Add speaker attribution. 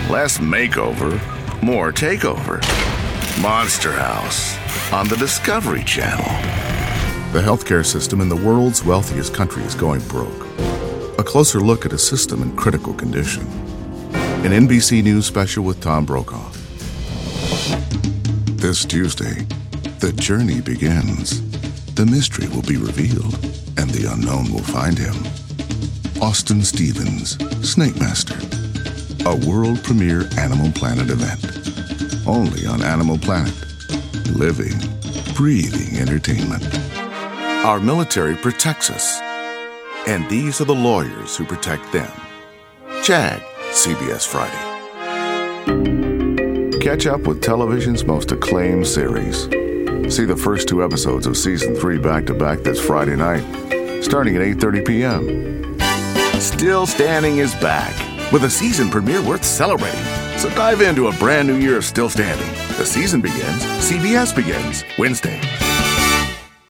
Speaker 1: Less makeover, more takeover. Monster House on the Discovery Channel.
Speaker 2: The healthcare system in the world's wealthiest country is going broke. A closer look at a system in critical condition. An NBC News special with Tom Brokaw. This Tuesday, the journey begins. The mystery will be revealed, and the unknown will find him. Austin Stevens, Snake Master. A world premiere Animal Planet event. Only on Animal Planet. Living, breathing entertainment. Our military protects us. And these are the lawyers who protect them. JAG, CBS Friday. Catch up with television's most acclaimed series. See the first 2 episodes of Season 3 back-to-back this Friday night, starting at 8:30 p.m. Still Standing is back, with a season premiere worth celebrating. So dive into a brand new year of Still Standing. The season begins, CBS begins, Wednesday.